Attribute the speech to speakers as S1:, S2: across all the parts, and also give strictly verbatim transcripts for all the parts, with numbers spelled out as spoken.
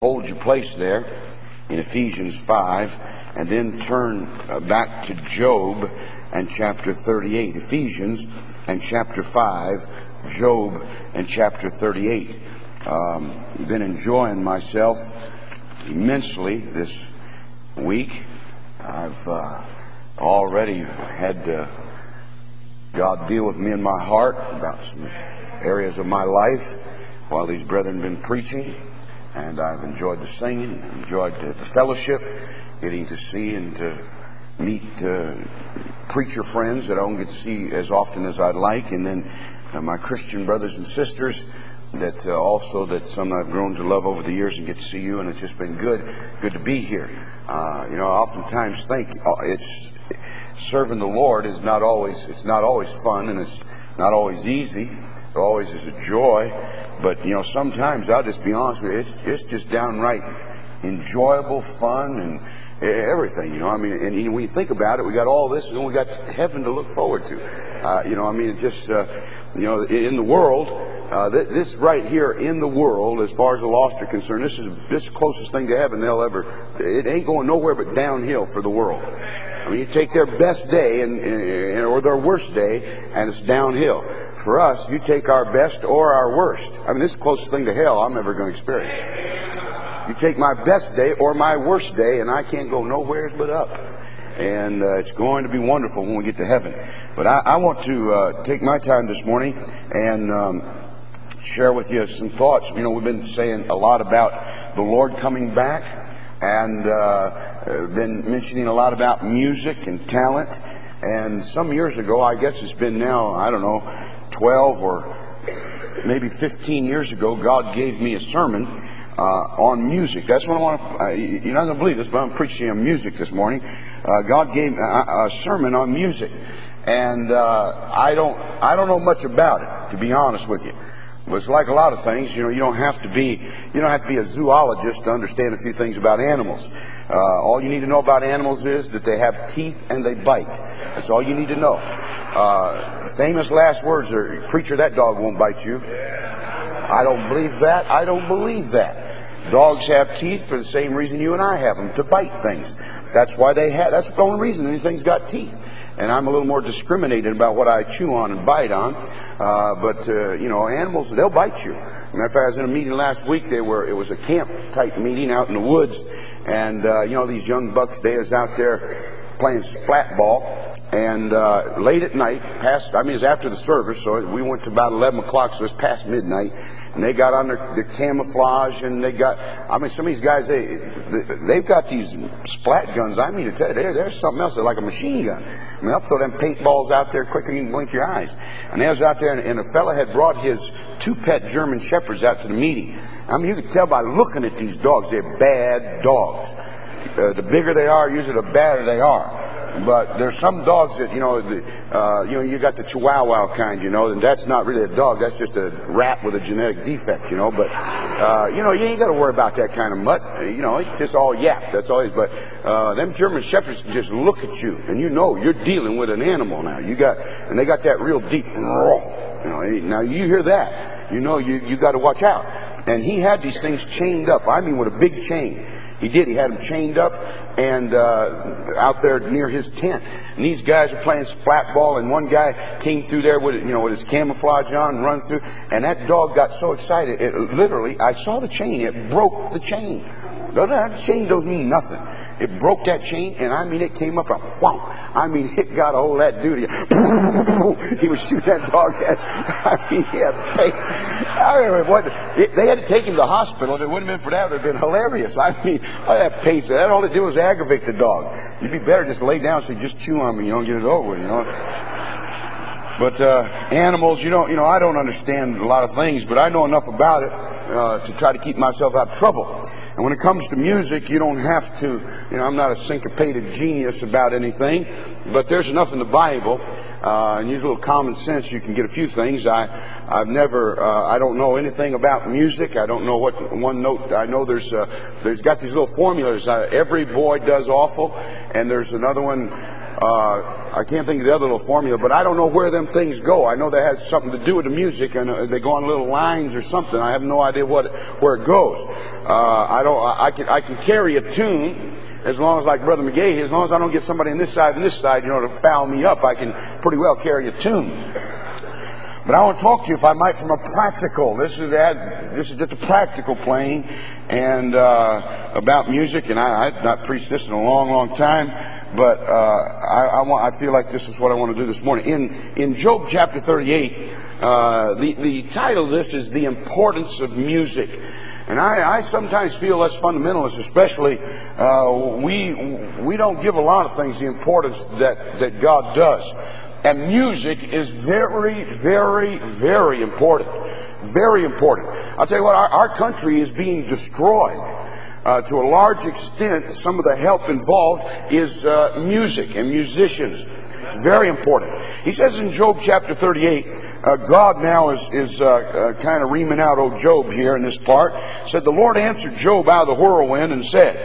S1: Hold your place there in Ephesians five, and then turn uh, back to Job and chapter thirty-eight. Ephesians and chapter five, Job and chapter thirty-eight. Um, I've been enjoying myself immensely this week. I've uh, already had uh, God deal with me in my heart about some areas of my life while these brethren have been preaching. And I've enjoyed the singing, enjoyed the fellowship, getting to see and to meet uh, preacher friends that I don't get to see as often as I'd like. And then uh, my Christian brothers and sisters that uh, also that some I've grown to love over the years, and get to see you. And it's just been good, good to be here. Uh, you know, I oftentimes think it's serving the Lord is not always, it's not always fun, and it's not always easy. It always is a joy. But, you know, sometimes, I'll just be honest with you, it's, it's just downright enjoyable, fun, and everything, you know. I mean, and when you think about it, we got all this, and we got heaven to look forward to. Uh, you know, I mean, it just, uh, you know, in the world, uh, th- this right here in the world, as far as the lost are concerned, this is this closest thing to heaven they'll ever, it ain't going nowhere but downhill for the world. I mean, you take their best day and, and or their worst day, and it's downhill. For us, you take our best or our worst. I mean, this is the closest thing to hell I'm ever going to experience. You take my best day or my worst day, and I can't go nowhere but up. And uh, it's going to be wonderful when we get to heaven. But I, I want to uh, take my time this morning and um, share with you some thoughts. You know, we've been saying a lot about the Lord coming back, and uh, been mentioning a lot about music and talent. And some years ago, I guess it's been now, I don't know, twelve or maybe fifteen years ago, God gave me a sermon uh, on music. That's what I want to, uh, you're not going to believe this, but I'm preaching on music this morning. Uh, God gave a, a sermon on music. And uh, I don't I don't know much about it, to be honest with you. But it's like a lot of things, you know, you don't have to be you don't have to be a zoologist to understand a few things about animals. Uh, all you need to know about animals is that they have teeth and they bite. That's all you need to know. Uh, famous last words are, "Preacher, that dog won't bite you." I don't believe that. I don't believe that. Dogs have teeth for the same reason you and I have them, to bite things. That's why they have. That's the only reason anything's got teeth. And I'm a little more discriminated about what I chew on and bite on. Uh, but, uh, you know, animals, they'll bite you. Matter of fact, I was in a meeting last week. They were, it was a camp-type meeting out in the woods. And, uh, you know, these young bucks, they was out there playing splat ball. And uh, late at night, past, I mean, it was after the service, so we went to about eleven o'clock, so it was past midnight. And they got on their, their camouflage, and they got, I mean, some of these guys, they, they've got these splat guns. I mean to tell you, they're, they're something else. They're like a machine gun. I mean, they'll throw them paintballs out there quicker than you can blink your eyes. And they was out there, and, and a fella had brought his two pet German shepherds out to the meeting. I mean, you could tell by looking at these dogs, they're bad dogs. Uh, the bigger they are, usually the badder they are. But there's some dogs that, you know, the, uh, you know, you got the Chihuahua kind, you know, and that's not really a dog. That's just a rat with a genetic defect, you know. But, uh, you know, you ain't got to worry about that kind of mutt. You know, it's just all yap. That's always, but uh, them German Shepherds can just look at you, and you know you're dealing with an animal now. You got, and they got that real deep, you know, now you hear that, you know, you, you got to watch out. And he had these things chained up. I mean, with a big chain. He did. He had them chained up and uh, out there near his tent. And these guys were playing splat ball, and one guy came through there with, you know, with his camouflage on, run through, and that dog got so excited. It literally, I saw the chain. It broke the chain. That chain doesn't mean nothing. It broke that chain, and I mean, it came up and wow! I mean, it got a hold of that dude. He was shooting that dog at. I mean, he had pain. I remember what it, they had to take him to the hospital. If it wouldn't have been for that, it would have been hilarious. I mean, I have pain. So that all it did was aggravate the dog. You'd be better just lay down, so you just chew on me, you know, and get it over with, you know. But uh, animals, you know, you know, I don't understand a lot of things, but I know enough about it uh, to try to keep myself out of trouble. And when it comes to music, you don't have to, you know, I'm not a syncopated genius about anything, but there's enough in the Bible, uh, and use a little common sense, you can get a few things. I, I've never, uh, I don't know anything about music. I don't know what one note, I know there's, uh, there's got these little formulas. Uh, every boy does awful, and there's another one, uh, I can't think of the other little formula, but I don't know where them things go. I know that has something to do with the music, and uh, they go on little lines or something. I have no idea what where it goes. uh, I don't. I can I can carry a tune as long as, like Brother McGahee, as long as I don't get somebody on this side and this side, you know, to foul me up. I can pretty well carry a tune. But I want to talk to you, if I might, from a practical. This is that. This is just a practical plane, and uh, about music. And I, I've not preached this in a long, long time. But uh, I, I want. I feel like this is what I want to do this morning. In in Job chapter thirty-eight, uh, the the title of this is "The Importance of Music." And I, I sometimes feel us fundamentalists, especially, uh, we we don't give a lot of things the importance that, that God does. And music is very, very, very important. Very important. I'll tell you what, our, our country is being destroyed. Uh, to a large extent, some of the help involved is uh, music and musicians. It's very important. He says in Job chapter thirty-eight, uh, God now is, is uh, uh, kind of reaming out old Job here in this part. Said, the Lord answered Job out of the whirlwind and said,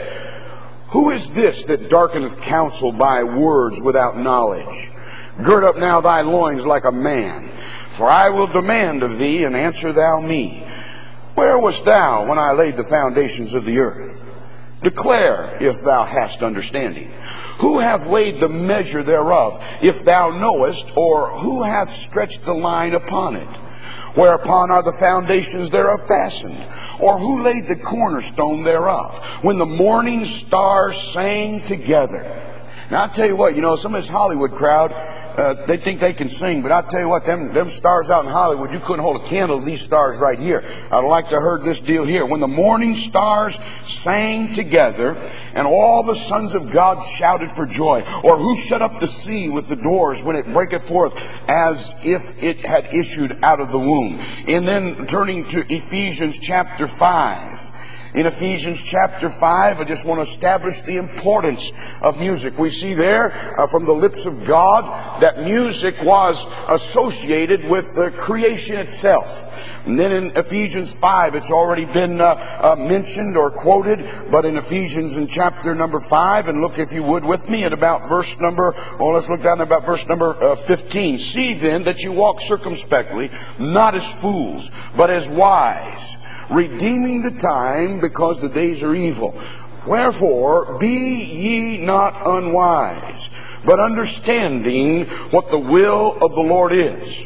S1: who is this that darkeneth counsel by words without knowledge? Gird up now thy loins like a man, for I will demand of thee, and answer thou me. Where wast thou when I laid the foundations of the earth? Declare, if thou hast understanding. Who hath laid the measure thereof, if thou knowest, or who hath stretched the line upon it? Whereupon are the foundations thereof fastened? Or who laid the cornerstone thereof? When the morning stars sang together. Now I'll tell you what, you know, some of this Hollywood crowd, uh, they think they can sing, but I'll tell you what, them, them stars out in Hollywood, you couldn't hold a candle to these stars right here. I'd like to have heard this deal here. When the morning stars sang together, and all the sons of God shouted for joy. Or who shut up the sea with the doors when it breaketh forth, as if it had issued out of the womb. And then turning to Ephesians chapter five. In Ephesians chapter five, I just want to establish the importance of music. We see there uh, from the lips of God that music was associated with the creation itself. And then in Ephesians five, it's already been uh, uh, mentioned or quoted, but in Ephesians in chapter number five, and look if you would with me at about verse number, well, let's look down at about verse number uh, fifteen. See then that you walk circumspectly, not as fools, but as wise, redeeming the time, because the days are evil. Wherefore, be ye not unwise, but understanding what the will of the Lord is.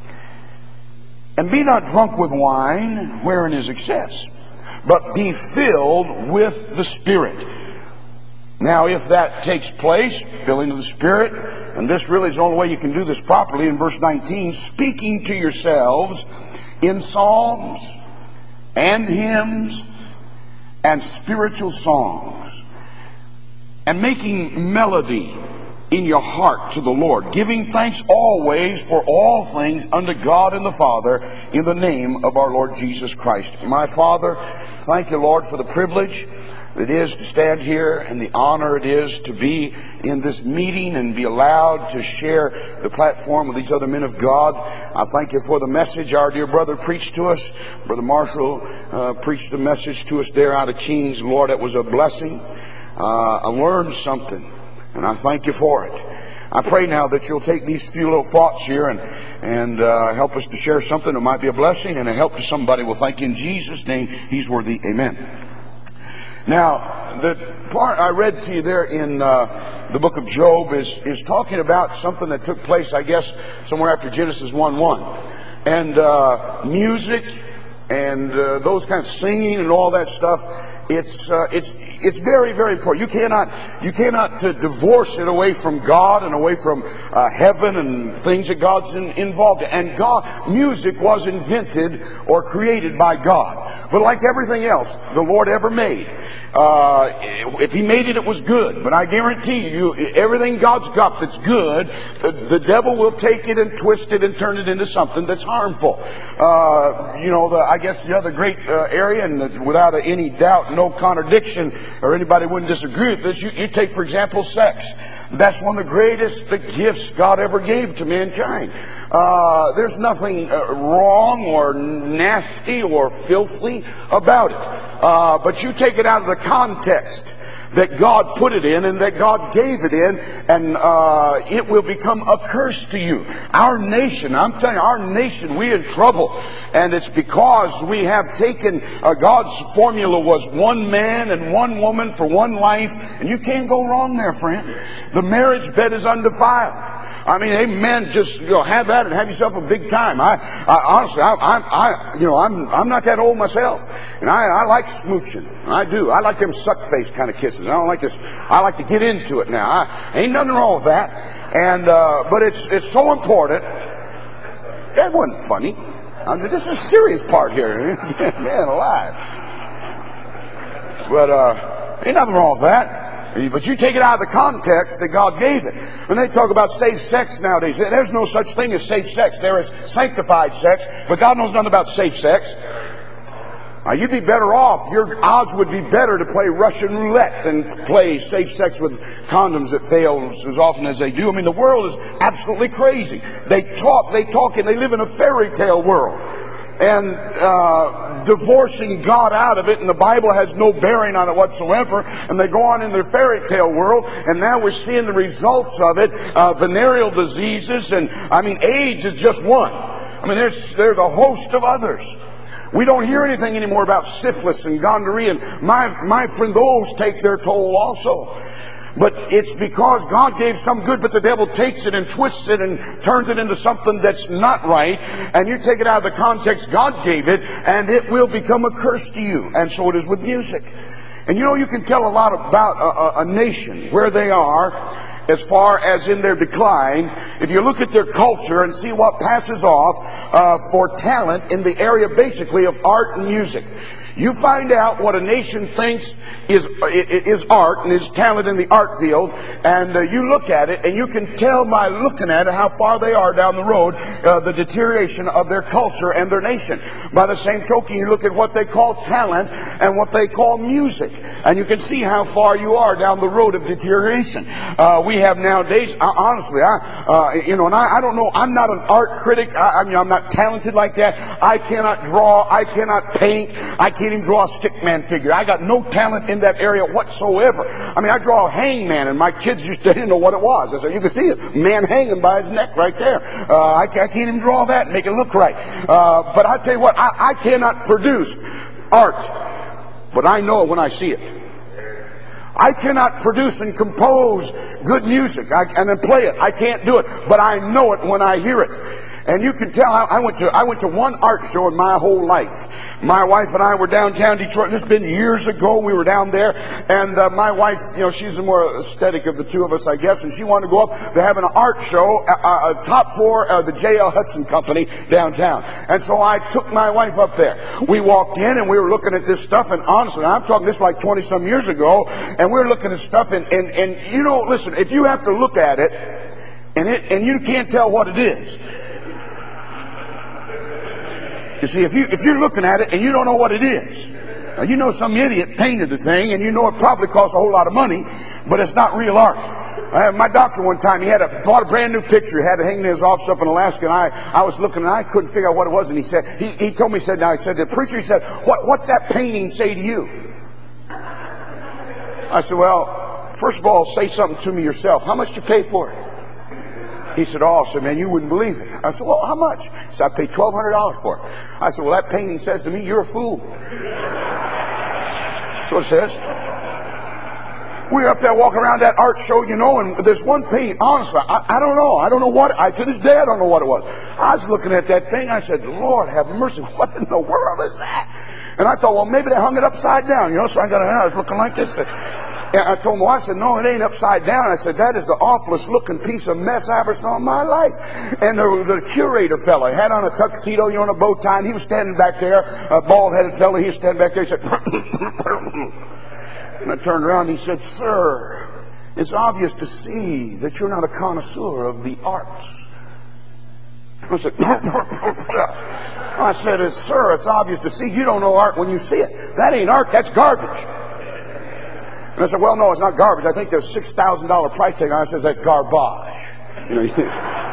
S1: And be not drunk with wine, wherein is excess, but be filled with the Spirit. Now, if that takes place, filling of the Spirit, and this really is the only way you can do this properly, in verse nineteen, speaking to yourselves in psalms and hymns and spiritual songs, and making melody in your heart to the Lord, giving thanks always for all things unto God and the Father, in the name of our Lord Jesus Christ. My Father, thank you, Lord, for the privilege it is to stand here, and the honor it is to be in this meeting and be allowed to share the platform with these other men of God. I thank you for the message our dear brother preached to us. Brother Marshall uh, preached the message to us there out of Kings. Lord, it was a blessing. Uh, I learned something, and I thank you for it. I pray now that you'll take these few little thoughts here and and uh, help us to share something that might be a blessing and a help to somebody. We'll thank you in Jesus' name. He's worthy. Amen. Now, the part I read to you there in uh, the book of Job is, is talking about something that took place, I guess, somewhere after Genesis one one. And uh, music and uh, those kinds of singing and all that stuff, it's uh, it's it's very, very important. You cannot you cannot uh, divorce it away from God and away from uh, heaven and things that God's in, involved in. And God, music was invented or created by God. But like everything else the Lord ever made, Uh, if He made it, it was good. But I guarantee you, everything God's got that's good, the, the devil will take it and twist it and turn it into something that's harmful. Uh, you know, the, I guess the other great uh, area, and without any doubt, no contradiction, or anybody wouldn't disagree with this, you, you take, for example, sex. That's one of the greatest the gifts God ever gave to mankind. Uh, there's nothing uh, wrong or nasty or filthy about it. Uh, but you take it out of the context that God put it in and that God gave it in, and uh, it will become a curse to you. Our nation, I'm telling you, our nation, we're in trouble. And it's because we have taken, uh, God's formula was one man and one woman for one life. And you can't go wrong there, friend. The marriage bed is undefiled. I mean, amen. Just, you know, have at it. Have yourself a big time. I, I honestly, I, I, I, you know, I'm, I'm not that old myself, and I, I like smooching. I do. I like them suck face kind of kisses. I don't like this. I like to get into it now. I, ain't nothing wrong with that. And uh, but it's it's so important. That wasn't funny. I mean, this is a serious part here. Man alive. But uh, ain't nothing wrong with that. But you take it out of the context that God gave it. When they talk about safe sex nowadays, there's no such thing as safe sex. There is sanctified sex, but God knows nothing about safe sex. Now, you'd be better off, your odds would be better to play Russian roulette than play safe sex with condoms that fail as often as they do. I mean, the world is absolutely crazy. They talk, they talk, and they live in a fairy tale world. And uh, divorcing God out of it, and the Bible has no bearing on it whatsoever. And they go on in their fairy tale world, and now we're seeing the results of it. Uh, venereal diseases, and I mean, AIDS is just one. I mean, there's there's a host of others. We don't hear anything anymore about syphilis and gonorrhea. And my my friend, those take their toll also. But it's because God gave some good, but the devil takes it and twists it and turns it into something that's not right. And you take it out of the context God gave it, and it will become a curse to you. And so it is with music. And you know, you can tell a lot about a, a, a nation, where they are, as far as in their decline, if you look at their culture and see what passes off uh, for talent in the area basically of art and music. You find out what a nation thinks is is art and is talent in the art field, and uh, you look at it, and you can tell by looking at it how far they are down the road, uh, the deterioration of their culture and their nation. By the same token, you look at what they call talent and what they call music, and you can see how far you are down the road of deterioration. Uh, we have nowadays, uh, honestly, I, uh, you know, and I, I don't know, I'm not an art critic. I, I mean, I'm not talented like that. I cannot draw. I cannot paint. I can't even draw a stickman figure. I got no talent in that area whatsoever. I mean, I draw a hangman, and my kids used to didn't know what it was. I said, you can see it, man hanging by his neck right there. Uh, I, I can't even draw that and make it look right. Uh, but I tell you what, I, I cannot produce art, but I know it when I see it. I cannot produce and compose good music I, and then play it. I can't do it, but I know it when I hear it. And you can tell, I went to I went to one art show in my whole life. My wife and I were downtown Detroit. This has been years ago. We were down there, and uh, my wife, you know, she's the more aesthetic of the two of us, I guess, and she wanted to go up. They're having an art show, uh, uh, top floor of the J L Hudson Company downtown. And so I took my wife up there. We walked in, and we were looking at this stuff, and honestly, I'm talking this like twenty-some years ago, and we were looking at stuff, and, and, and you know, listen, if you have to look at it, and it and you can't tell what it is. You see, if you if you're looking at it and you don't know what it is, now you know some idiot painted the thing, and you know it probably costs a whole lot of money, but it's not real art. I had my doctor one time, he had a, bought a brand new picture, he had it hanging in his office up in Alaska, and I, I was looking and I couldn't figure out what it was, and he said, he, he told me, he said, now he said, the preacher, he said, what, what's that painting say to you? I said, well, first of all, say something to me yourself. How much did you pay for it? He said, oh, I said, man, you wouldn't believe it. I said, well, how much? He said, I paid twelve hundred dollars for it. I said, well, that painting says to me, you're a fool. That's what it says. We were up there walking around that art show, you know, and there's one painting, honestly, I, I don't know. I don't know what, I, to this day, I don't know what it was. I was looking at that thing, I said, Lord have mercy, what in the world is that? And I thought, well, maybe they hung it upside down, you know, so I got it out, I was looking like this. And I told my wife, I said, no, it ain't upside down. I said, that is the awfulest looking piece of mess I ever saw in my life. And the, the curator fellow had on a tuxedo, you know, on a bow tie, and he was standing back there, a bald-headed fellow, he was standing back there, he said, and I turned around and he said, sir, it's obvious to see that you're not a connoisseur of the arts. I said, I said, sir, it's obvious to see you don't know art when you see it. That ain't art, that's garbage. And I said, well, no, it's not garbage. I think there's six thousand dollars price tag on it. It says that garbage. You know, you see.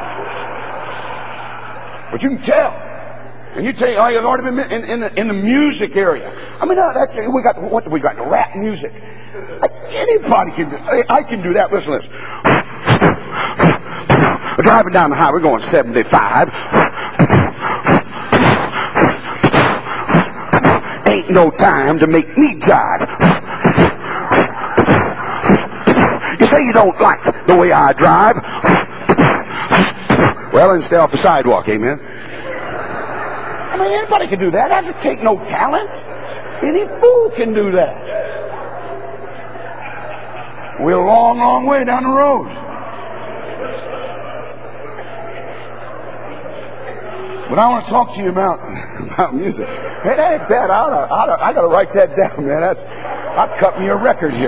S1: But you can tell. And you tell you, oh, you've already been in, in, the, in the music area. I mean, that's, we got, what do we got? Rap music. Like, anybody can do I can do that. Listen to this. We're driving down the highway, going seventy-five. no time to make me jive. You say you don't like the way I drive. Well, then stay off the sidewalk, amen. I mean, anybody can do that. That doesn't take no talent. Any fool can do that. We're a long, long way down the road. But I want to talk to you about, about music. Hey, that ain't bad. I oughta, I oughta, I got to write that down, man. That's, I cut me a record here.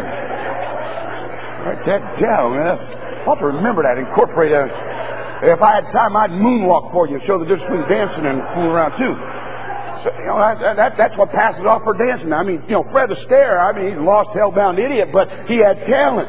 S1: Write that down, man. That's, I'll have to remember that. Incorporate it. If I had time, I'd moonwalk for you and show the difference between dancing and fooling around too. So, you know, that, that, that's what passes off for dancing. I mean, you know, Fred Astaire, I mean, he's a lost, hell-bound idiot, but he had talent.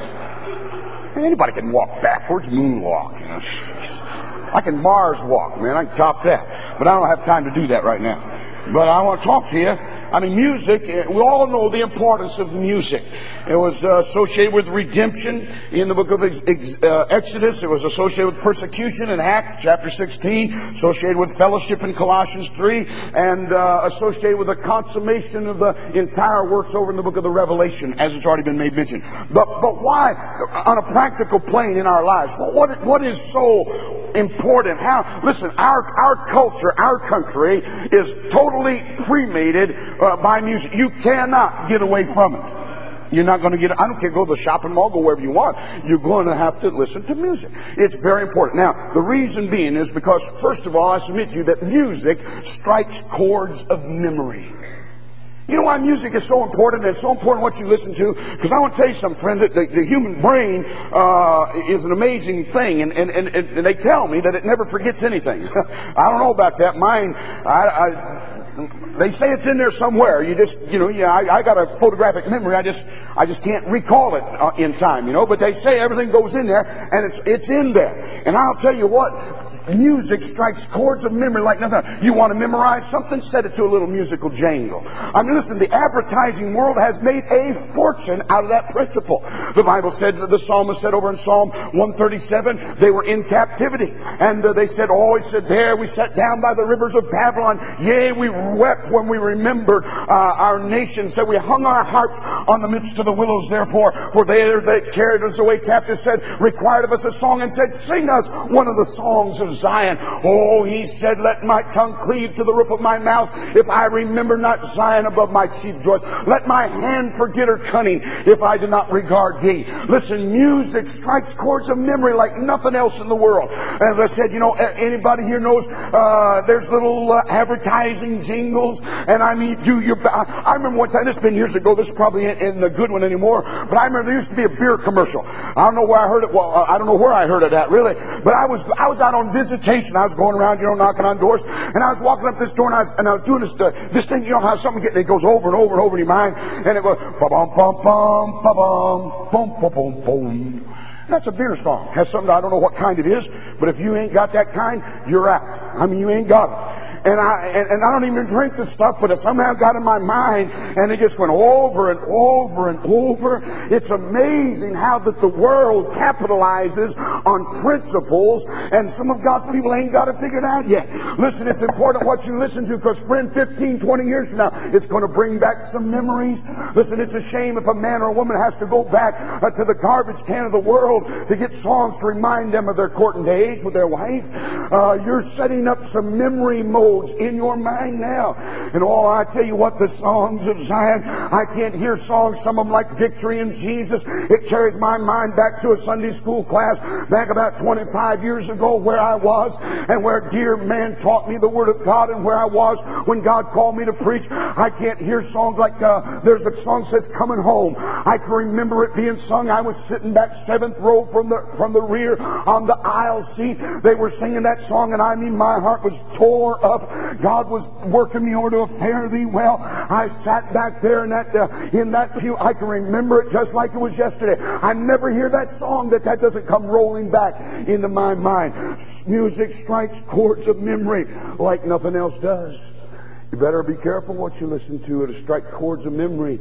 S1: Anybody can walk backwards, moonwalk. You know. I can Mars walk, man. I can top that. But I don't have time to do that right now. But I want to talk to you. I mean, music, we all know the importance of music. It was uh, associated with redemption in the book of ex- ex- uh, Exodus. It was associated with persecution in Acts chapter sixteen, associated with fellowship in Colossians three, and uh, associated with the consummation of the entire works over in the book of the Revelation, as it's already been made mention. But but why, on a practical plane in our lives, what what is so important? How? Listen, our our culture, our country is totally cremated uh, by music. You cannot get away from it. You're not going to get, I don't care, go to the shopping mall, go wherever you want. You're going to have to listen to music. It's very important. Now, the reason being is because, first of all, I submit to you that music strikes chords of memory. You know why music is so important, and it's so important what you listen to? Because I want to tell you something, friend, that the, the human brain uh, is an amazing thing, and, and, and, and they tell me that it never forgets anything. I don't know about that. Mine, I... I They say it's in there somewhere. You just, you know, yeah, I, I got a photographic memory. I just, I just can't recall it uh, in time, you know. But they say everything goes in there, and it's, it's in there. And I'll tell you what, music strikes chords of memory like nothing. You want to memorize something? Set it to a little musical jangle. I mean, listen, the advertising world has made a fortune out of that principle. The Bible said, the psalmist said over in Psalm one thirty-seven, they were in captivity, and uh, they said, oh, he said, there we sat down by the rivers of Babylon. Yea, we wept when we remembered uh, our nation. Said we hung our harps on the midst of the willows, therefore, for there they carried us away captive, said, required of us a song, and said, sing us one of the songs of Zion. Oh, he said, let my tongue cleave to the roof of my mouth if I remember not Zion above my chief joys. Let my hand forget her cunning if I do not regard thee. Listen, music strikes chords of memory like nothing else in the world. As I said, you know, anybody here knows uh, there's little uh, advertising jingles, and I mean, do your... I, I remember one time, this has been years ago, this is probably in, in a good one anymore, but I remember there used to be a beer commercial. I don't know where I heard it, well, I don't know where I heard it at, really, but I was I was out on visitation. I was going around, you know, knocking on doors, and I was walking up this door, and I was, and I was doing this uh, this thing, you know how something get, it goes over and over and over in your mind, and it goes, ba-bum, bum, bum, ba-bum, bum, bum, bum, bum. That's a beer song. Has something, I don't know what kind it is, but if you ain't got that kind, you're out. I mean, you ain't got it. And I and, and I don't even drink this stuff, but it somehow got in my mind, and it just went over and over and over. It's amazing how that the world capitalizes on principles, and some of God's people ain't got it figured out yet. Listen, it's important what you listen to, because friend, fifteen, twenty years from now, it's going to bring back some memories. Listen, it's a shame if a man or a woman has to go back uh, to the garbage can of the world to get songs to remind them of their courting days with their wife. Uh, you're setting up some memory modes in your mind now. And oh, I tell you what, the songs of Zion, I can't hear songs, some of them like Victory in Jesus. It carries my mind back to a Sunday school class back about twenty-five years ago, where I was and where dear man taught me the Word of God, and where I was when God called me to preach. I can't hear songs like uh, there's a song that says Coming Home. I can remember it being sung. I was sitting back seventh row from the from the rear on the aisle seat. They were singing that song, and I mean, my heart was tore up. God was working me over to a fare thee well. I sat back there in that uh, in that pew. I can remember it just like it was yesterday. I never hear that song that that doesn't come rolling back into my mind. Music strikes chords of memory like nothing else does. You better be careful what you listen to. It'll strike chords of memory.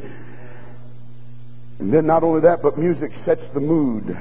S1: And then not only that, but music sets the mood.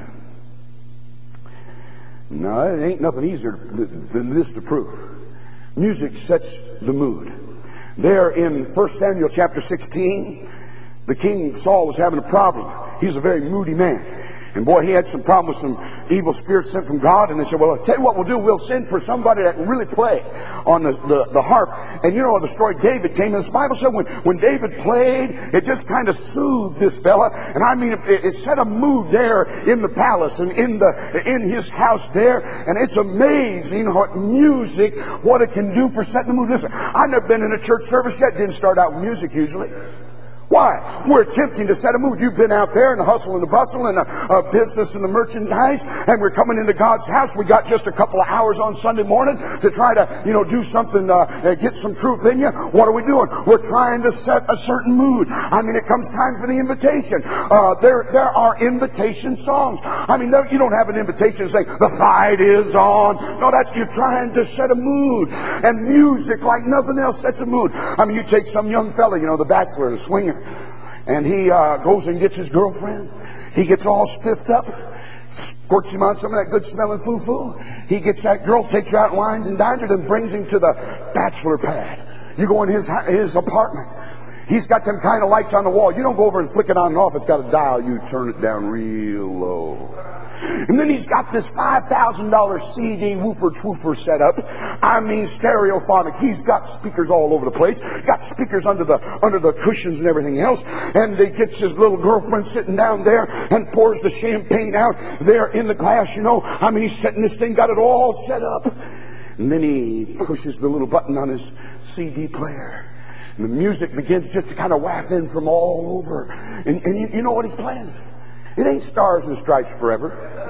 S1: No, it ain't nothing easier than this to prove. Music sets the mood. There in First Samuel chapter sixteen, the king Saul was having a problem. He was a very moody man. And boy, he had some problem with some evil spirits sent from God. And they said, well, I'll tell you what we'll do. We'll send for somebody that can really play on the, the, the harp. And you know the story, David came. And the Bible said when, when David played, it just kind of soothed this fella. And I mean, it, it set a mood there in the palace and in the in his house there. And it's amazing what music, what it can do for setting the mood. Listen, I've never been in a church service yet. Didn't start out with music usually. Why? We're attempting to set a mood. You've been out there in the hustle and the bustle and the uh, business and the merchandise, and we're coming into God's house. We got just a couple of hours on Sunday morning to try to, you know, do something, uh, get some truth in you. What are we doing? We're trying to set a certain mood. I mean, it comes time for the invitation. Uh, there, there are invitation songs. I mean, you don't have an invitation saying the fight is on. No, that's you're trying to set a mood, and music, like nothing else, sets a mood. I mean, you take some young fella, you know, the bachelor, the swinger. And he uh, goes and gets his girlfriend. He gets all spiffed up, squirts him on some of that good-smelling foo-foo. He gets that girl, takes her out and wines and dines her, then brings him to the bachelor pad. You go in his his apartment. He's got them kind of lights on the wall. You don't go over and flick it on and off. It's got a dial. You turn it down real low. And then he's got this five thousand dollars C D woofer twoofer set up. I mean, stereophonic. He's got speakers all over the place. Got speakers under the under the cushions and everything else. And he gets his little girlfriend sitting down there and pours the champagne out there in the glass, you know. I mean, he's setting this thing, got it all set up. And then he pushes the little button on his C D player. And the music begins just to kind of waft in from all over. And, and you, you know what he's playing? It ain't Stars and Stripes Forever.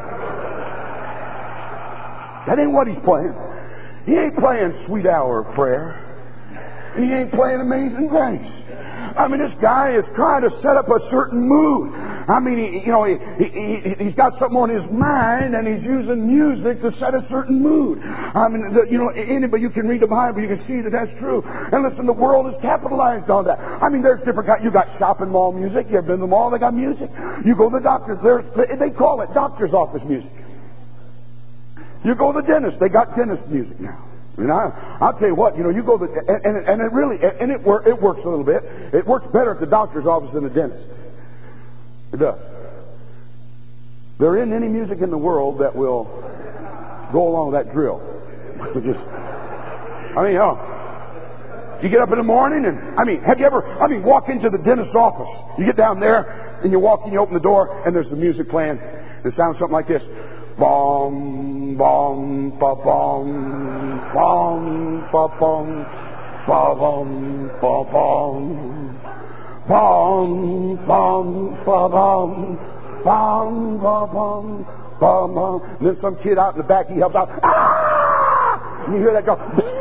S1: That ain't what he's playing. He ain't playing Sweet Hour of Prayer. And he ain't playing Amazing Grace. I mean, this guy is trying to set up a certain mood. I mean, he, you know, he, he, he, he's got something on his mind, and he's using music to set a certain mood. I mean, the, you know, anybody, you can read the Bible, you can see that that's true. And listen, the world is capitalized on that. I mean, there's different kinds. You got shopping mall music. You ever been to the mall? They got music. You go to the doctor's. They, they call it doctor's office music. You go to the dentist. They got dentist music now. I mean, I, I'll tell you what, you know, you go to, and, and, and it really, and it, wor- it works a little bit. It works better at the doctor's office than the dentist. It does. There isn't any music in the world that will go along with that drill. Just, I mean, oh, you get up in the morning and, I mean, have you ever, I mean, walk into the dentist's office. You get down there and you walk in, you open the door, and there's the music playing. It sounds something like this. Bom, bom, ba bom, bom, ba bom, ba bom, ba bom, bom, bom, ba bom, bom, ba bom, ba bom. And then some kid out in the back, he helps out. Ah! And you hear that go.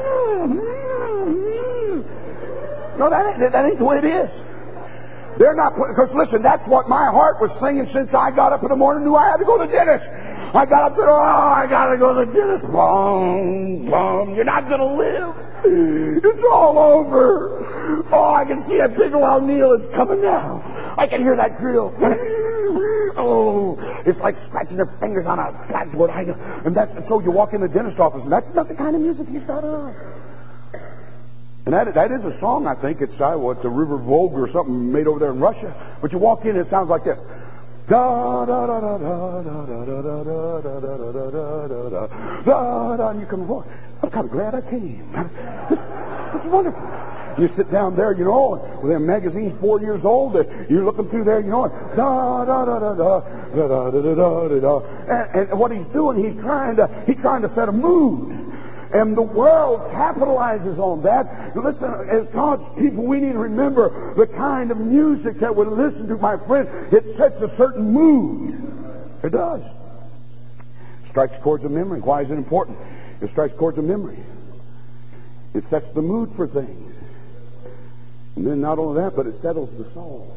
S1: No, that ain't, that ain't the way it is. They're not, because listen, that's what my heart was singing since I got up in the morning and knew I had to go to the dentist. I got up and said, oh, I got to go to the dentist. Boom, boom, you're not going to live. It's all over. Oh, I can see that big old Neil is coming now. I can hear that drill. Oh, it's like scratching their fingers on a blackboard. I know. And that's, and so you walk in the dentist office, and that's not the kind of music he's got on. And that, that is a song, I think. It's uh, what the River Volga or something made over there in Russia. But you walk in and it sounds like this. Da da da da da da da da da da da da da da da da da. And you come, look, I'm kind of glad I came. This, this is wonderful. You sit down there, you know, with them magazines four years old. You're looking through there, you know, da da da da da da da da da da da. And, and what he's doing, he's trying to he's trying to set a mood. And the world capitalizes on that. Listen, as God's people, we need to remember the kind of music that we listen to, my friend. It sets a certain mood. It does. It strikes chords of memory. Why is it important? It strikes chords of memory. It sets the mood for things. And then not only that, but it settles the soul.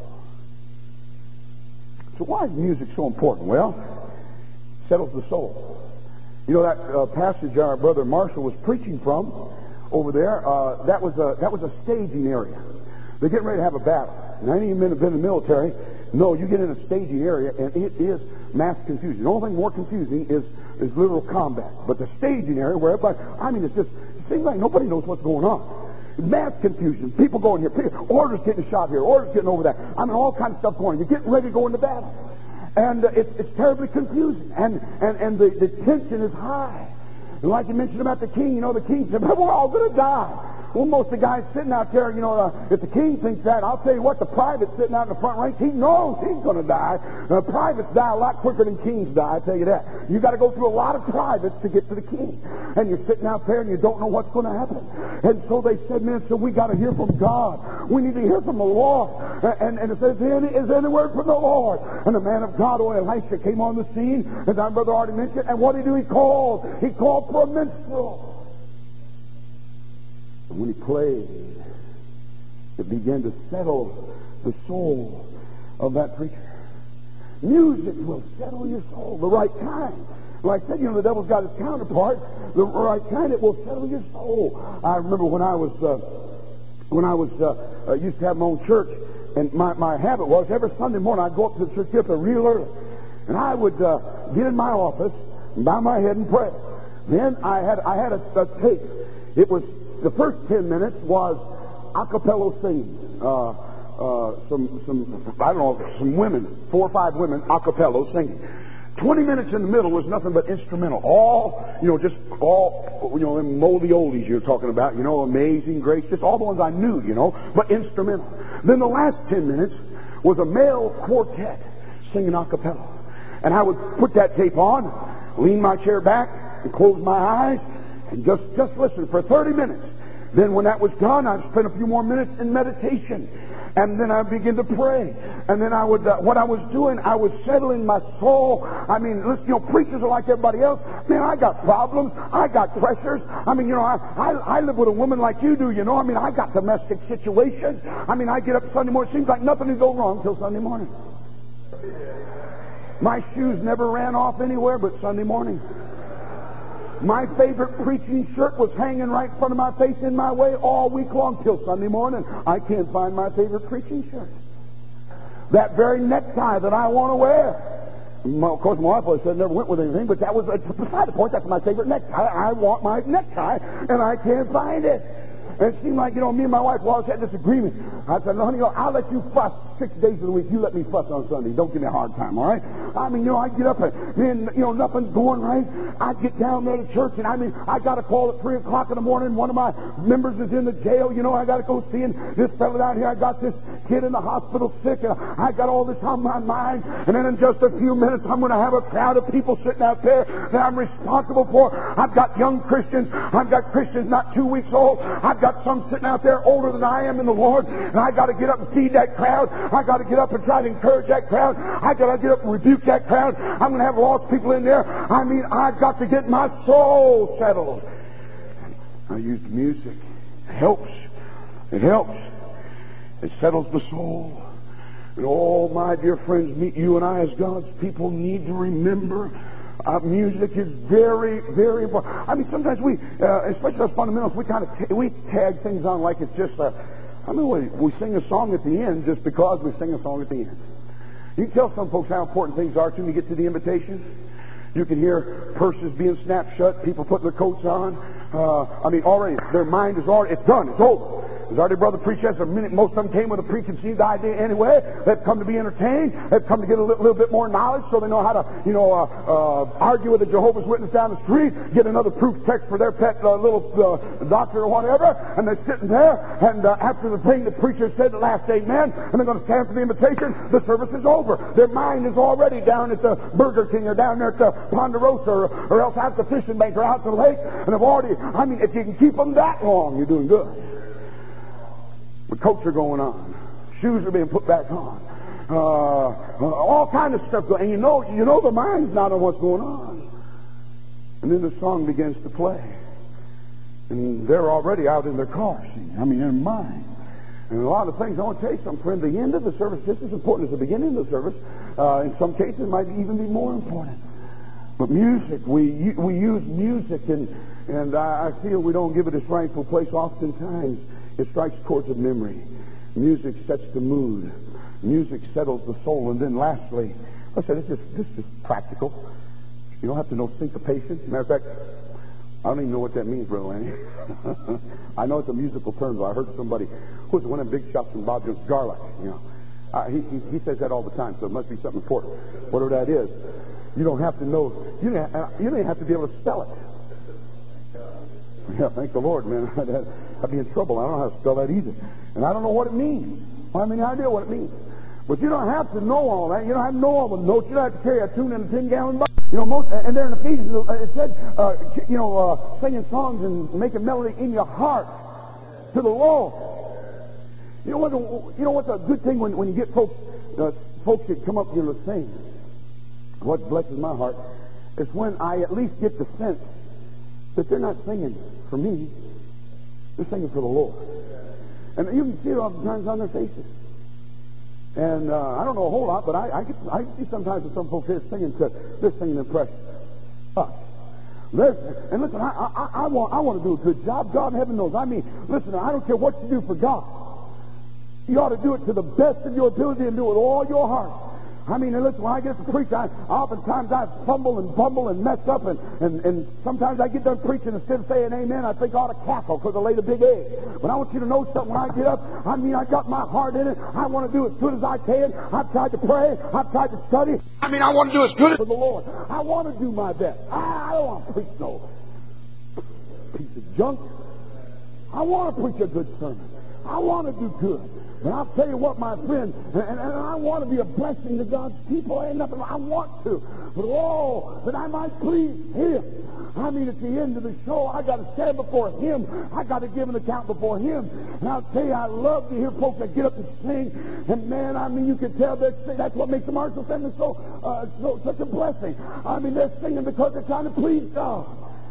S1: So why is music so important? Well, it settles the soul. You know that uh, passage our brother Marshall was preaching from over there, uh, that was a that was a staging area. They're getting ready to have a battle. And any of you have been in the military, no, you get in a staging area and it is mass confusion. The only thing more confusing is, is literal combat. But the staging area where everybody, I mean, it's just, it seems like nobody knows what's going on.
S2: Mass confusion. People going here. People, orders getting shot here. Orders getting over there. I mean, all kinds of stuff going. You're getting ready to go into battle. And uh, it's, it's terribly confusing. And, and, and the, the tension is high. And like you mentioned about the king, you know, the king said, we're all going to die. Well, most of the guys sitting out there, you know, uh, if the king thinks that, I'll tell you what, the private sitting out in the front ranks, he knows he's going to die. Uh, privates die a lot quicker than kings die, I tell you that. You got to go through a lot of privates to get to the king. And you're sitting out there and you don't know what's going to happen. And so they said, man, so we got to hear from God. We need to hear from the Lord. Uh, and, and it says, is there any word from the Lord? And the man of God, oh, Elisha, came on the scene, as our brother already mentioned, and what did he do? He called. He called for a minstrel. And when he played, it began to settle the soul of that preacher. Music will settle your soul, the right kind. Like I said, you know, the devil's got his counterpart, the right kind, it will settle your soul. I remember when I was, uh, when I was, uh, uh, used to have my own church, and my, my habit was every Sunday morning I'd go up to the church, get up there real early, and I would uh, get in my office, and bow my head and pray. Then I had, I had a, a tape. It was, the first ten minutes was a cappella singing. Uh, uh, some, some, I don't know, some women, four or five women, a cappella singing. Twenty minutes in the middle was nothing but instrumental. All, you know, just all, you know, them moldy oldies you're talking about, you know, Amazing Grace, just all the ones I knew, you know, but instrumental. Then the last ten minutes was a male quartet singing a cappella. And I would put that tape on, lean my chair back, and close my eyes, and just, just listen for thirty minutes. Then when that was done, I'd spend a few more minutes in meditation. And then I'd begin to pray. And then I would, uh, what I was doing, I was settling my soul. I mean, listen, you know, preachers are like everybody else. Man, I got problems. I got pressures. I mean, you know, I, I, I live with a woman like you do, you know. I mean, I got domestic situations. I mean, I get up Sunday morning. It seems like nothing can go wrong till Sunday morning. My shoes never ran off anywhere but Sunday morning. My favorite preaching shirt was hanging right in front of my face in my way all week long till Sunday morning. I can't find my favorite preaching shirt. That very necktie that I want to wear. Of course, my wife always said I never went with anything, but that was beside the point. That's my favorite necktie. I want my necktie, and I can't find it. And it seemed like, you know, me and my wife always had this agreement. I said, no, honey, I'll let you fuss six days of the week. You let me fuss on Sunday. Don't give me a hard time, all right? I mean, you know, I get up and, man, you know, nothing's going right. I get down there to church, and I mean, I got a call at three o'clock in the morning. One of my members is in the jail. You know, I got to go see him. This fellow down here, I got this kid in the hospital sick, and I got all this on my mind. And then in just a few minutes, I'm going to have a crowd of people sitting out there that I'm responsible for. I've got young Christians. I've got Christians not two weeks old. I've got some sitting out there older than I am in the Lord, and I got to get up and feed that crowd. I got to get up and try to encourage that crowd. I got to get up and rebuke that crowd. I'm going to have lost people in there. I mean, I've got to get my soul settled. I used music. It helps. It helps. It settles the soul. And all my dear friends, meet you and I as God's people need to remember Uh, music is very, very important. I mean, sometimes we, uh, especially us fundamentals, we kind of t- we tag things on like it's just a. I mean, we, we sing a song at the end just because we sing a song at the end. You can tell some folks how important things are to them. You get to the invitation, you can hear purses being snapped shut, people putting their coats on. Uh, I mean, already their mind is already it's done. It's over. As already brother preached a minute, most of them came with a preconceived idea anyway. They've come to be entertained. They've come to get a little, little bit more knowledge so they know how to, you know, uh, uh, argue with a Jehovah's Witness down the street, get another proof text for their pet uh, little uh, doctor or whatever, and they're sitting there, and uh, after the thing the preacher said the last amen, and they're going to stand for the invitation, the service is over. Their mind is already down at the Burger King or down there at the Ponderosa or, or else out at the fishing bank or out to the lake, and they've already, I mean, if you can keep them that long, you're doing good. The coats are going on. Shoes are being put back on. Uh, uh, all kind of stuff going. And you know, you know the mind's not on what's going on. And then the song begins to play. And they're already out in their car singing. I mean, in mind. And a lot of things, I want to tell you something, friend. The end of the service, just as important as the beginning of the service, uh, in some cases, might even be more important. But music, we we use music, and, and I feel we don't give it its rightful place oftentimes. It strikes chords of memory. Music sets the mood. Music settles the soul. And then lastly, I said, this is, this is practical. You don't have to know syncopation. Matter of fact, I don't even know what that means, Brother Lanny. I know it's a musical term, though. I heard somebody, who's one of the big shots from Bob Jones, Garlic, you know. Uh, he, he, he says that all the time, so it must be something important. Whatever that is, you don't have to know, you don't, uh, you don't have to be able to spell it. Yeah, thank the Lord, man. I'd, I'd be in trouble. I don't know how to spell that either. And I don't know what it means. I have any idea what it means. But you don't have to know all that. You don't have to know all the notes. You don't have to carry a tune in a ten-gallon bucket. You know, most, and there in Ephesians, it said, uh, you know, uh, singing songs and making melody in your heart to the Lord. You know what? You know what's a good thing when, when you get folks, uh, folks that come up to you to sing. What blesses my heart is when I at least get the sense that they're not singing for me; they're singing for the Lord, and you can see it oftentimes on their faces. And uh, I don't know a whole lot, but I, I, get, I see sometimes that some folks here singing to they're singing impression us. And listen, I, I, I want I want to do a good job. God in heaven knows. I mean, listen, I don't care what you do for God. You ought to do it to the best of your ability and do it with all your heart. I mean, and listen, when I get to preach, I, oftentimes I fumble and bumble and mess up, and, and, and sometimes I get done preaching, instead of saying amen, I think I ought to cackle because I laid a big egg. But I want you to know something. When I get up, I mean, I got my heart in it. I want to do as good as I can. I've tried to pray. I've tried to study. I mean, I want to do as good as for the Lord. I want to do my best. I, I don't want to preach no piece of junk. I want to preach a good sermon. I want to do good. And I'll tell you what, my friend, and, and I want to be a blessing to God's people. Ain't nothing I want to. But oh, that I might please Him. I mean, at the end of the show, I got to stand before Him. I got to give an account before Him. And I'll tell you, I love to hear folks that get up and sing. And man, I mean, you can tell they're singing. That's what makes the Marshall family so, uh, so such a blessing. I mean, they're singing because they're trying to please God.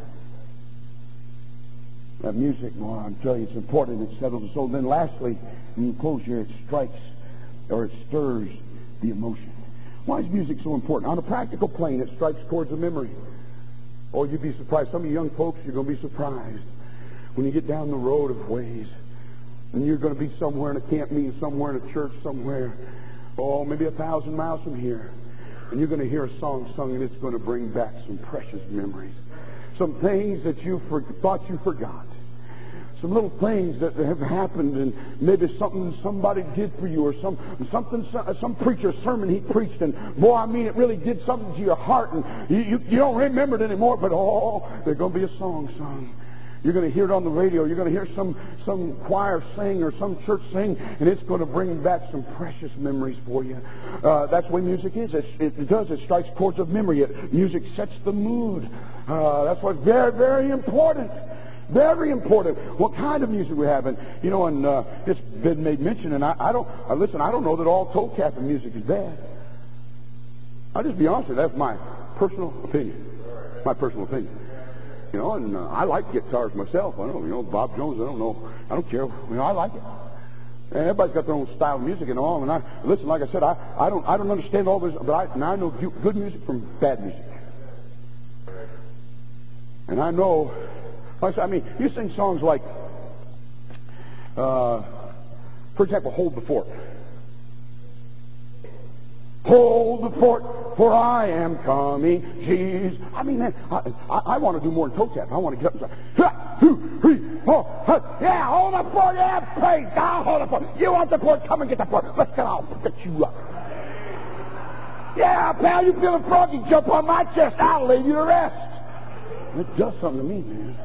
S2: That music, well, I'm telling you, it's important. It settles the soul. Then lastly, when you close here, it strikes or it stirs the emotion. Why is music so important? On a practical plane, it strikes chords of memory. Oh, you'd be surprised. Some of you young folks, you're going to be surprised when you get down the road of ways and you're going to be somewhere in a camp meeting, somewhere in a church, somewhere, oh, maybe a thousand miles from here, and you're going to hear a song sung, and it's going to bring back some precious memories. Some things that you for, thought you forgot. Some little things that have happened, and maybe something somebody did for you, or some something some preacher's sermon he preached, and boy, I mean, it really did something to your heart, and you, you, you don't remember it anymore, but oh, there's going to be a song sung. You're going to hear it on the radio. You're going to hear some, some choir sing or some church sing, and it's going to bring back some precious memories for you. Uh, that's the way music is. It, it does. It strikes chords of memory. It, music sets the mood. Uh, that's what's very, very important. Very important. What kind of music we have, and you know, and uh, it's been made mention. And I, I don't uh, listen. I don't know that all toe tapping music is bad. I'll just be honest with you. That's my personal opinion. My personal opinion. You know, and uh, I like guitars myself. I don't, you know, Bob Jones. I don't know. I don't care. You know, I like it. And everybody's got their own style of music and all. And I listen. Like I said, I, I don't I don't understand all this, but I now I know good music from bad music. And I know. I mean, you sing songs like, uh, for example, "Hold the Fort." Hold the fort, for I am coming, Jesus. I mean, man, I, I, I want to do more than toe tap. I want to get up and say, ha, two, three, four, ha, yeah, hold the fort, yeah, praise God, hold the fort. You want the fort? Come and get the fort. Let's get out, pick you up. Yeah, pal, you feeling froggy? Jump on my chest. I'll lay you to rest. It does something to me, man.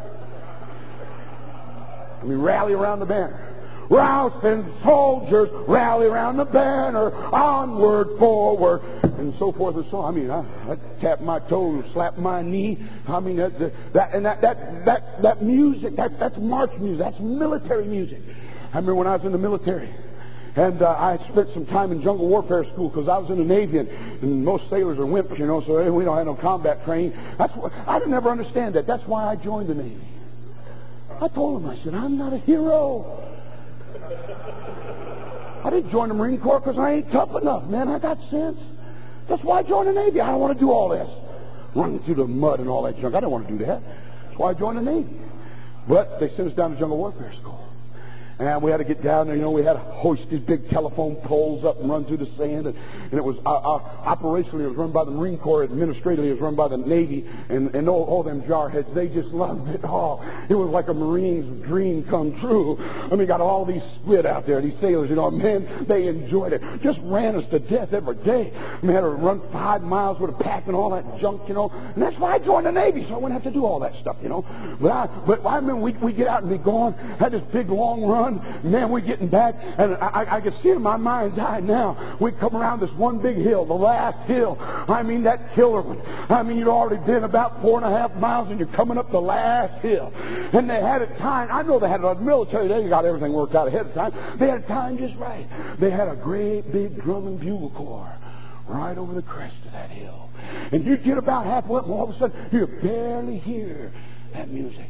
S2: And we rally around the banner. Rouse and soldiers, rally around the banner, onward, forward, and so forth and so on. I mean, I, I tap my toe and slap my knee. I mean, that, that and that, that, that, that music, that, that's march music, that's military music. I remember when I was in the military, and uh, I spent some time in jungle warfare school because I was in the Navy, and, and most sailors are wimps, you know, so we don't have no combat training. That's what, I didn't ever understand that. That's why I joined the Navy. I told him, I said, I'm not a hero. I didn't join the Marine Corps because I ain't tough enough, man. I got sense. That's why I joined the Navy. I don't want to do all this. Running through the mud and all that junk. I don't want to do that. That's why I joined the Navy. But they sent us down to jungle warfare school. And we had to get down there, you know, we had to hoist these big telephone poles up and run through the sand. And, and it was, uh, uh, operationally, it was run by the Marine Corps. Administratively, it was run by the Navy. And, and all, all them jarheads, they just loved it all. It was like a Marine's dream come true. I mean, got all these squid out there, these sailors, you know, man, they enjoyed it. Just ran us to death every day. We had to run five miles with a pack and all that junk, you know. And that's why I joined the Navy, so I wouldn't have to do all that stuff, you know. But I, but I remember we'd, we'd get out and be gone, had this big long run. Man, we're getting back, and I, I, I could see it in my mind's eye now. We'd come around this one big hill, the last hill. I mean, that killer one. I mean, you'd already been about four and a half miles, and you're coming up the last hill. And they had it timed. I know they had it on the military. They got everything worked out ahead of time. They had it timed just right. They had a great big drum and bugle corps right over the crest of that hill. And you'd get about halfway up, and all of a sudden, you barely hear that music.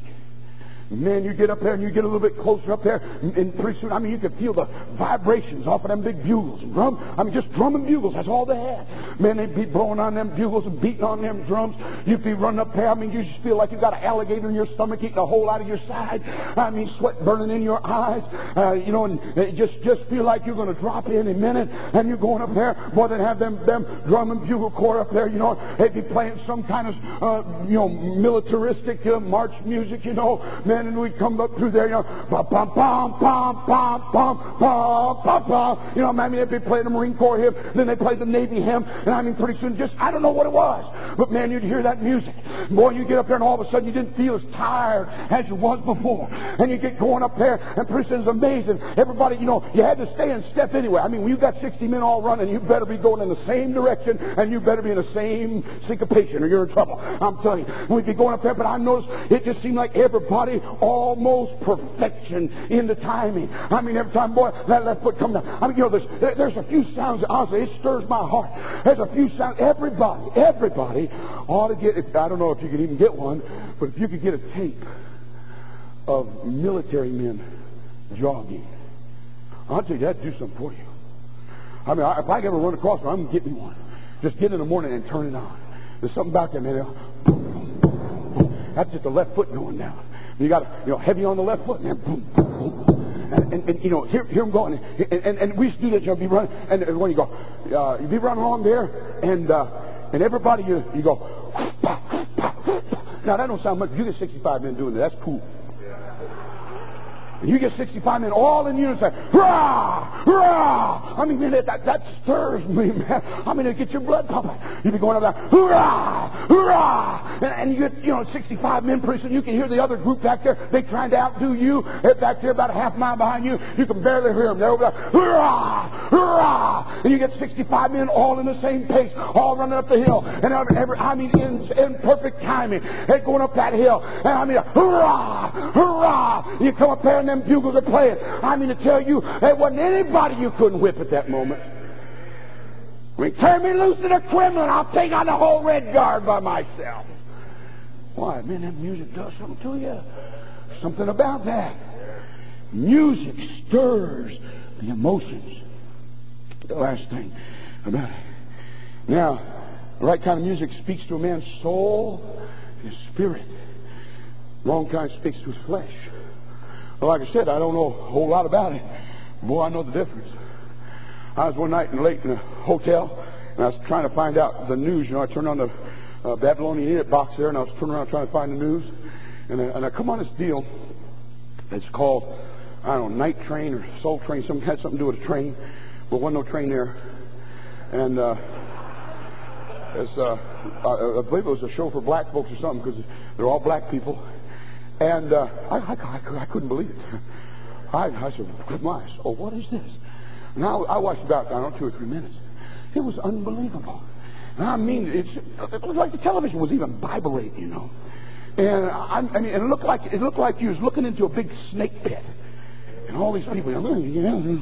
S2: Man, you get up there and you get a little bit closer up there, and pretty soon, I mean, you could feel the vibrations off of them big bugles. And drum, I mean, just drum and bugles, that's all they had. Man, they'd be blowing on them bugles and beating on them drums. You'd be running up there, I mean, you just feel like you've got an alligator in your stomach eating a hole out of your side. I mean, sweat burning in your eyes, uh, you know, and it just, just feel like you're going to drop in a minute, and you're going up there, more than have them, them drum and bugle corps up there, you know, they'd be playing some kind of, uh, you know, militaristic uh, march music, you know, man. And we'd come up through there, you know, bum, bum, bum, bum, bum, bum, bum, bum, bum. You know, I mean, they'd be playing the Marine Corps hymn, then they played the Navy hymn, and I mean, pretty soon, just, I don't know what it was, but man, you'd hear that music. Boy, you get up there, and all of a sudden, you didn't feel as tired as you was before. And you get going up there, and pretty soon, it's amazing. Everybody, you know, you had to stay in step anyway. I mean, when you got sixty men all running, you better be going in the same direction, and you better be in the same syncopation, or you're in trouble. I'm telling you, we'd be going up there, but I noticed it just seemed like everybody, almost perfection in the timing. I mean, every time, boy, that left foot come down. I mean, you know, there's, there, there's a few sounds, honestly, it stirs my heart. There's a few sounds, everybody, everybody ought to get, if, I don't know if you can even get one, but if you could get a tape of military men jogging, I'll tell you, that'd do something for you. I mean, if I ever run across one, I'm getting one. Just get in the morning and turn it on. There's something about that, man. That's just the left foot going down. You got, you know, heavy on the left foot, man. Boom, boom, boom. And, and, and you know, hear, hear them going. And, and, and we used to do that. You know, be running, and, and when you go, uh, you be running along there, and uh, and everybody, you you go. Now that don't sound much. You get sixty-five men doing that. That's cool. You get sixty-five men all in unison, hurrah, hurrah! I mean, man, that, that stirs me, man. I mean, it gets your blood pumping. You be going up there, hurrah, hurrah! And, and you get, you know, sixty-five men pretty soon. You can hear the other group back there. They trying to outdo you. They're back there about a half mile behind you. You can barely hear them. They're over there, hurrah, hurrah! And you get sixty-five men all in the same pace, all running up the hill. And every, every I mean, in, in perfect timing. They're going up that hill. And I mean, hurrah, hurrah! You come up there and them bugles are playing. I mean to tell you, there wasn't anybody you couldn't whip at that moment. I mean, turn me loose to the Kremlin, I'll take on the whole Red Guard by myself. Why, man, that music does something to you. Something about that. Music stirs the emotions. The last thing about it. Now, the right kind of music speaks to a man's soul and his spirit. The wrong kind speaks to his flesh. Well, like I said, I don't know a whole lot about it. Boy, I know the difference. I was one night late in a hotel, and I was trying to find out the news. You know, I turned on the uh, Babylonian Edit box there, and I was turning around trying to find the news. And I, and I come on this deal that's called, I don't know, Night Train or Soul Train. Something had something to do with a train, but wasn't no train there. And uh, it's, uh, I, I believe it was a show for black folks or something, because they're all black people. And uh, I, I, I, I couldn't believe it. I, I said, my, oh, what is this? And I, I watched about, I don't know, two or three minutes. It was unbelievable. And I mean, it's, it was like the television was even vibrating, you know. And I, I mean, it looked like it looked like you was looking into a big snake pit. And all these people, you know, and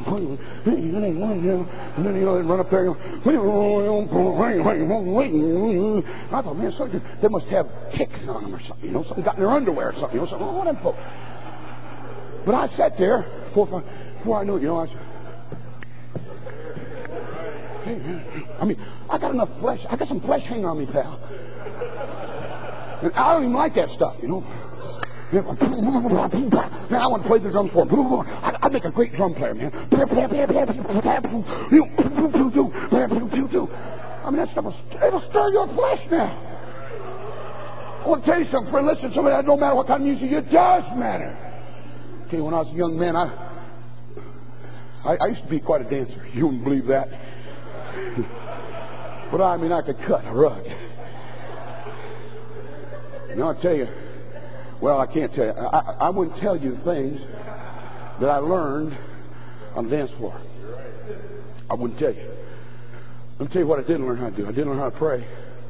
S2: then, you know, they run up there, you know, I thought, man, so they must have ticks on them or something, you know, something got in their underwear or something, you know, something, oh, them folks. But I sat there, before, before I knew it, you know, I said, hey, man, I mean, I got enough flesh, I got some flesh hanging on me, pal. And I don't even like that stuff, you know. Man, I want to play the drums for him. I'd, I'd make a great drum player, man. I mean, that stuff will, it'll stir your flesh now. I want to tell you something, friend. Listen, somebody, that don't matter what kind of music, it does matter. Okay, when I was a young man, I, I, I used to be quite a dancer. You wouldn't believe that. But I mean, I could cut a rug. Now, I'll tell you, well, I can't tell you. I, I wouldn't tell you things that I learned on the dance floor. I wouldn't tell you. Let me tell you what I didn't learn how to do. I didn't learn how to pray.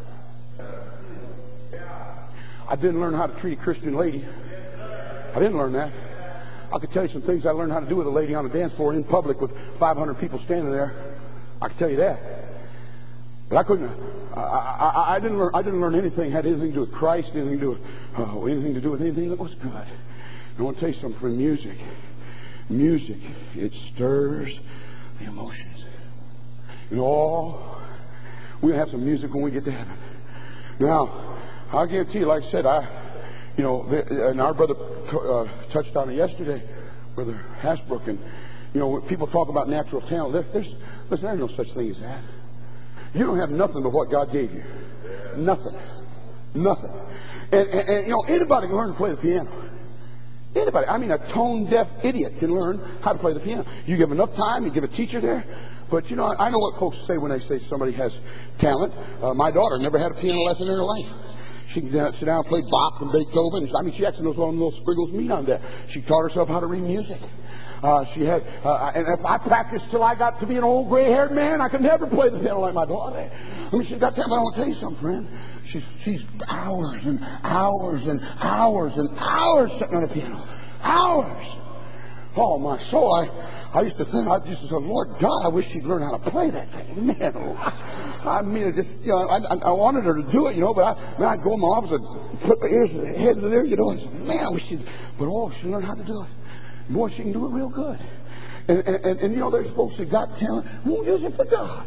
S2: I didn't learn how to treat a Christian lady. I didn't learn that. I could tell you some things I learned how to do with a lady on the dance floor in public with five hundred people standing there. I could tell you that. But I couldn't. I, I, I didn't learn. I didn't learn anything had anything to do with Christ, anything to do with oh, anything to do with anything that was good. I want to tell you something. From music, music, it stirs the emotions. You know, all we'll have some music when we get to heaven. Now, I guarantee you, like I said, I, you know, and our brother uh, touched on it yesterday, Brother Hasbrook, and you know, when people talk about natural talent, there's, there's, listen, there's no such thing as that. You don't have nothing but what God gave you. Nothing. Nothing. And, and, and you know, anybody can learn to play the piano. Anybody. I mean, a tone-deaf idiot can learn how to play the piano. You give enough time, you give a teacher there. But, you know, I, I know what folks say when they say somebody has talent. Uh, my daughter never had a piano lesson in her life. She can uh, sit down and play Bach and Beethoven. I mean, she actually knows what those squiggles mean on that. She taught herself how to read music. Uh, she had, uh, and if I practiced till I got to be an old gray-haired man, I could never play the piano like my daughter. I mean, she's got talent, but I want to tell you something, friend. She's, she's hours and hours and hours and hours sitting on a piano. Hours. Oh, my soul. I, I used to think, I used to say, Lord God, I wish she'd learn how to play that thing. Man, I mean, it just, you know, I, I wanted her to do it, you know, but I, man, I'd go in my office and put the ears and head in there, you know, and say, man, I wish she'd, but oh, she learned how to do it. Boy, she can do it real good. And, and, and, and you know, there's folks that got talent won't use it for God.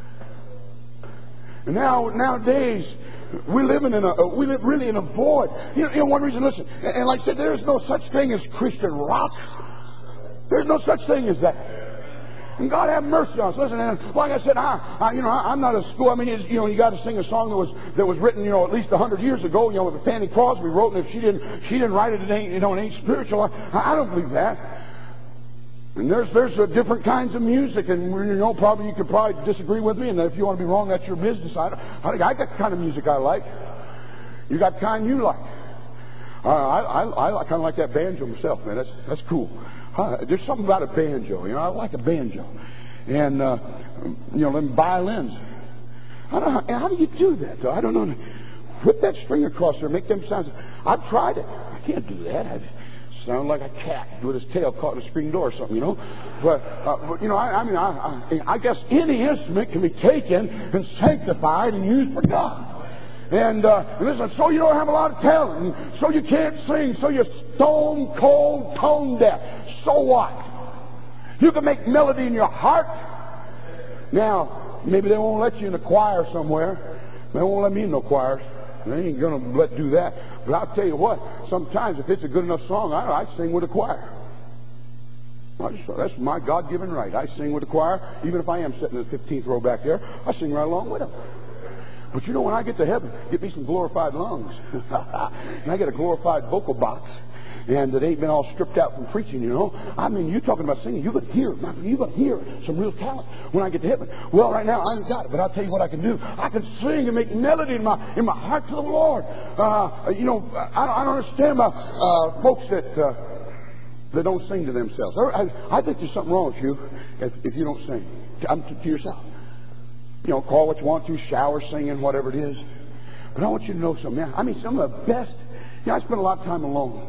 S2: And now, nowadays, we're living in a, we live really in a void. You know, you know one reason, listen, and, and like I said, there's no such thing as Christian rock. There's no such thing as that. And God have mercy on us. Listen, and like I said, I, I you know, I, I'm not a school. I mean, it's, you know, you got to sing a song that was that was written, you know, at least a hundred years ago. You know, that Fanny Crosby wrote, and if she didn't, she didn't write it, it ain't, you know, it ain't spiritual. I, I don't believe that. And there's there's uh, different kinds of music, and you know, probably you could probably disagree with me. And if you want to be wrong, that's your business. I, I, I got the kind of music I like. You got the kind you like. Uh, I I, I kind of like that banjo myself, man. That's that's cool. Uh, there's something about a banjo, you know. I like a banjo, and uh, you know, them violins. I don't know how, how do you do that, though? I don't know. Whip that string across there, make them sounds. I've tried it. I can't do that. I sound like a cat with his tail caught in a screen door or something, you know. But, uh, but you know, I, I mean, I, I, I guess any instrument can be taken and sanctified and used for God. And, uh, and listen, so you don't have a lot of talent, and so you can't sing, so you're stone cold, tone deaf. So what? You can make melody in your heart. Now, maybe they won't let you in a choir somewhere. They won't let me in no choirs. They ain't gonna let do that. But I'll tell you what, sometimes if it's a good enough song, I, I sing with a choir. I just, that's my God-given right. I sing with a choir, even if I am sitting in the fifteenth row back there. I sing right along with them. But you know, when I get to heaven, get me some glorified lungs. And I get a glorified vocal box. And that ain't been all stripped out from preaching, you know. I mean, you talking about singing, you could hear, you could hear some real talent when I get to heaven. Well, right now, I ain't got it, but I'll tell you what I can do. I can sing and make melody in my in my heart to the Lord. Uh, you know, I, I don't understand about uh, folks that uh, that don't sing to themselves. I, I think there's something wrong with you if, if you don't sing to, to, to yourself. You know, call what you want to, shower singing, whatever it is. But I want you to know something, man. I mean, some of the best. You know, I spend a lot of time alone.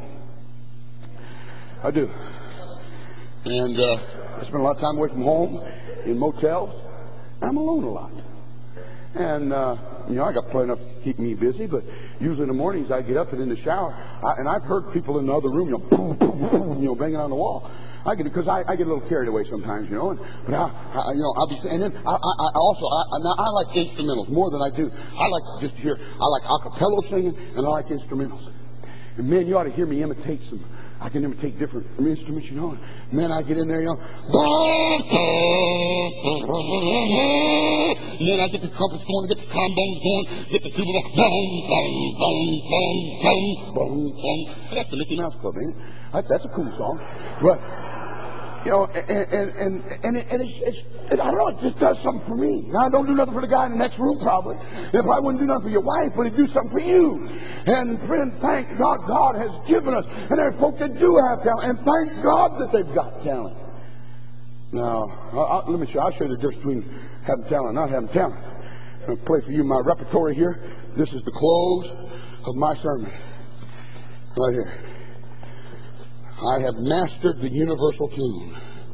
S2: I do. And uh, I spend a lot of time away from home, in motels. And I'm alone a lot. And, uh, you know, I got plenty enough to keep me busy, but usually in the mornings I get up and in the shower, I, and I've heard people in the other room, you know, boom, boom, boom, you know, banging on the wall. I get because I, I get a little carried away sometimes, you know. And, but I, I, you know, I'll be, and then I, I, I also, I, now I like instrumentals more than I do. I like to just hear. I like a cappella singing, and I like instrumentals. And man, you ought to hear me imitate some. I can imitate different instruments, you know. Man, I get in there, you know. And then I get the trumpets going, get the trombones going, get the tuba going. Boom, boom, boom, boom, boom, boom, boom. That's the Mickey Mouse Club, ain't it? That's, that's a cool song. But, you know, and, and, and, and, it, and it's, it's, it, I don't know, it just does something for me. Now, don't do nothing for the guy in the next room, probably. It probably wouldn't do nothing for your wife, but it'd do something for you. And friend, thank God God has given us. And there are folks that do have talent. And thank God that they've got talent. Now, I'll, I'll, let me show you. I'll show you the difference between having talent and not having talent. I'm going to play for you my repertory here. This is the close of my sermon. Right here. I have mastered the universal tune.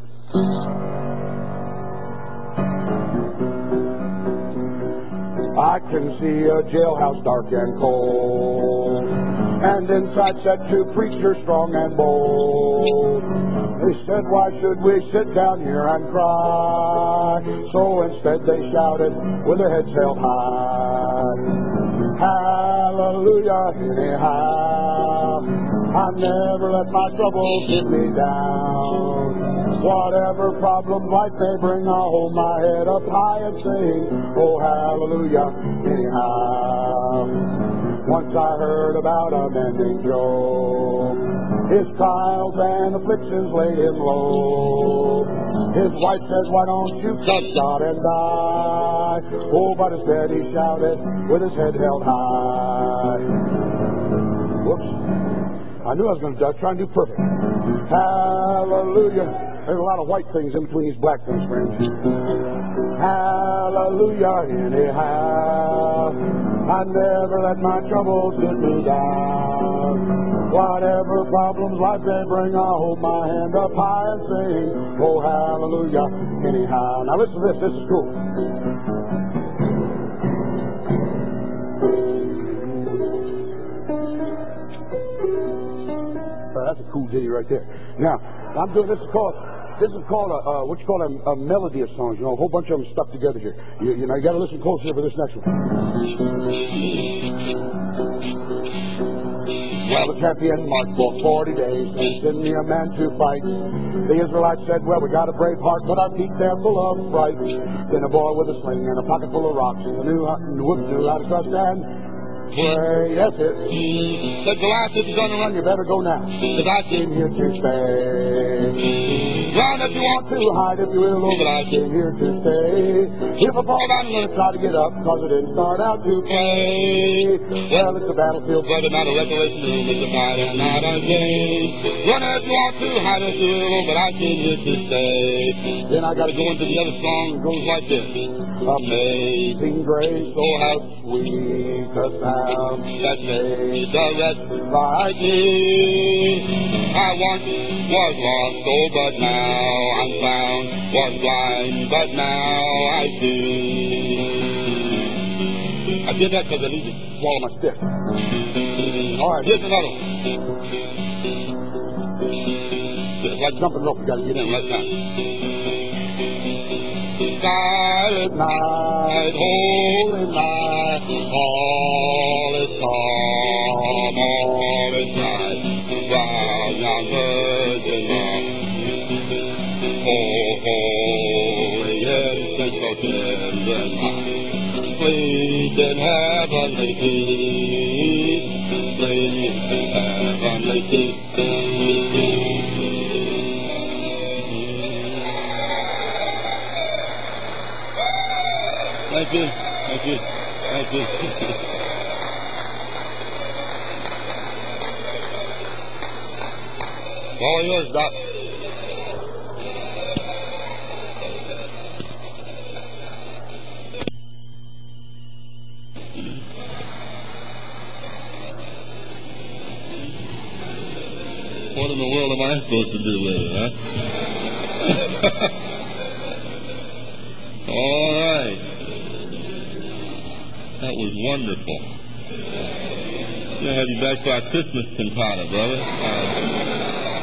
S2: I can see a jailhouse dark and cold, and inside sat two preachers strong and bold. They said, why should we sit down here and cry? So instead they shouted with their heads held high, hallelujah anyhow. I never let my troubles get me down. Whatever problem life may bring, I'll hold my head up high and sing, oh hallelujah anyhow. Once I heard about a man named Job. His trials and afflictions laid him low. His wife says, why don't you trust God and die? Oh, but instead he shouted with his head held high. Whoops. I knew I was going to try and do perfect. Hallelujah. There's a lot of white things in between these black things, friends. Hallelujah anyhow. I never let my troubles get me down. Whatever problems life may bring, I'll hold my hand up high and sing, oh hallelujah anyhow. Now listen to this. This is cool. That's a cool ditty right there. Now, I'm doing this is called this is called a uh, what you call a, a melody of songs. You know, a whole bunch of them stuck together here. You, you know, you got to listen close here for this next one. Well, the champion marched for forty days and sent me a man to fight. The Israelites said, well, we got a brave heart, but our feet they're full of fright. Then a boy with a sling and a pocket full of rocks knew how, knew how to trust and pray. That's it. Said Goliath, if you're going to run, you better go now, because I came here to stay. Run if you want to, hide if you will, oh, but I came here to stay. If I fall down, I'm going to try to get up, because I didn't start out to play. Well, it's a battlefield, brother, not a revelation room. It's a fight and not a game. Run if you want to, hide if you will, oh, but I came here to stay. Then I got to go into the other song. It goes like this. Amazing grace, oh how sweet the sound that made the wretch like me. I once was lost, oh, but now I'm found. Was blind, but now I see. I did that because I need to swallow my stick. All right, here's another one. It's like jumping rope. You got to get in right now. Silent night, holy night, all is calm, all is bright, brown young virgin love. Oh, holy innocent, so tender mine, sleep in heavenly peace, sleep in heavenly peace. Thank you, thank you, thank you. All yours, Doc. What in the world am I supposed to do with it, huh? All right. That was wonderful. We'll have you back to our Christmas cantata, brother. Uh,